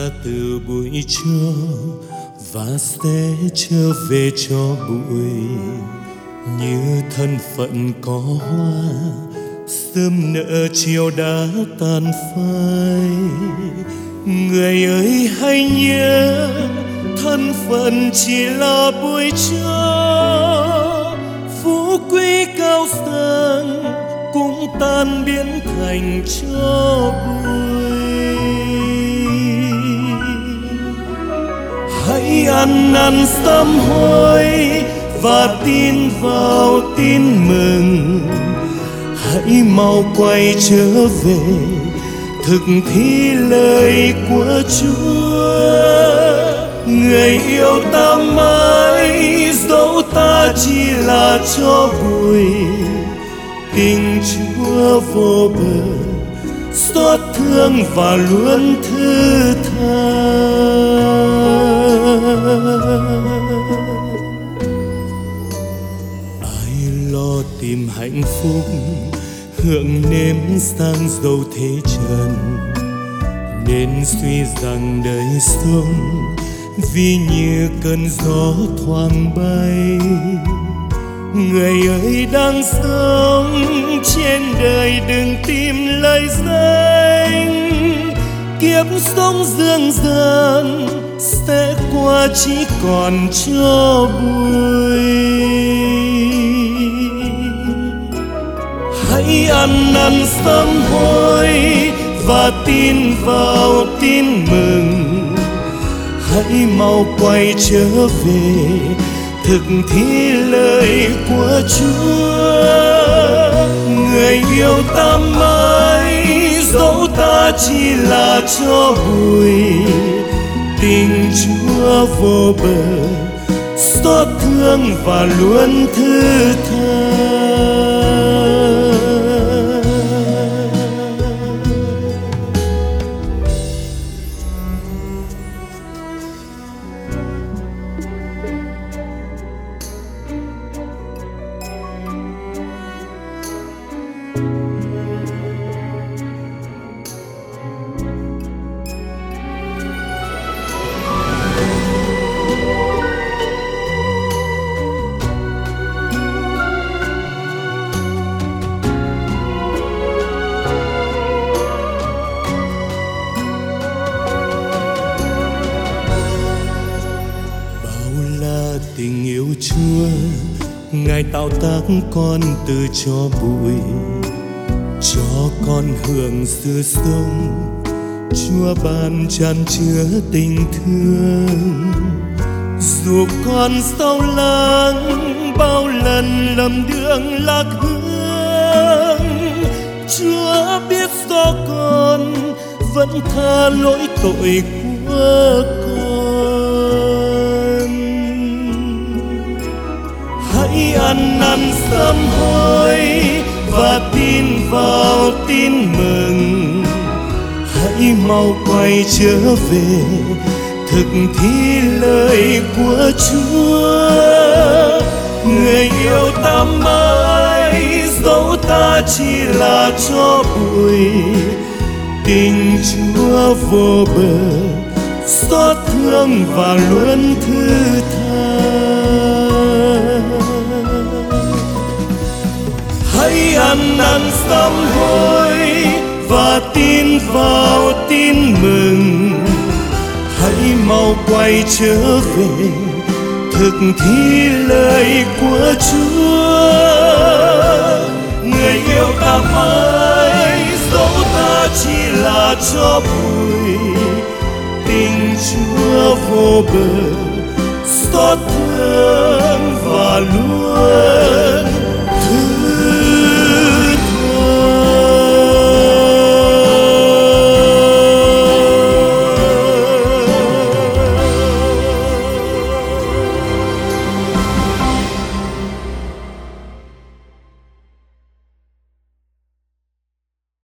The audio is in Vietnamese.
từ bụi cho và sẽ trở về cho bụi, như thân phận có hoa sớm nở chiều đã tàn phai. Người ơi hãy nhớ thân phận chỉ là bụi cho, phú quý cao sang cũng tan biến thành cho bụi. Hãy ăn năn sám hối và tin vào tin mừng, hãy mau quay trở về thực thi lời của Chúa. Người yêu ta mãi dẫu ta chỉ là cho bụi, tình Chúa vô bờ xót thương và luôn thứ tha. Ai lo tìm hạnh phúc hưởng nếm sang dầu thế trần, nên suy rằng đời sống vì như cơn gió thoảng bay. Người ơi đang sống trên đời đừng tìm lời danh, kiếp sống dương gian sẽ qua chỉ còn cho bụi. Hãy ăn năn sám hối và tin vào tin mừng, hãy mau quay trở về thực thi lời của Chúa. Người yêu ta mãi dẫu ta chỉ là cho bụi, tình Chúa vô bờ xót thương và luôn thứ tha. Tình yêu Chúa, Ngài tạo tác con từ cho bụi, cho con hưởng sự sống. Chúa ban tràn chứa tình thương, dù con sao lãng bao lần lầm đường lạc hướng. Chúa biết do con vẫn tha lỗi tội của con. Hãy ăn năn sám hối và tin vào tin mừng, hãy mau quay trở về thực thi lời của Chúa. Người yêu ta mãi dẫu ta chỉ là cho bụi, tình Chúa vô bờ xót thương và luôn thứ tha. Hãy ăn năn sám hối và tin vào tin mừng, hãy mau quay trở về thực thi lời của Chúa. Người yêu ta mãi dẫu ta chỉ là cho bụi, tình Chúa vô bờ xót thương và luôn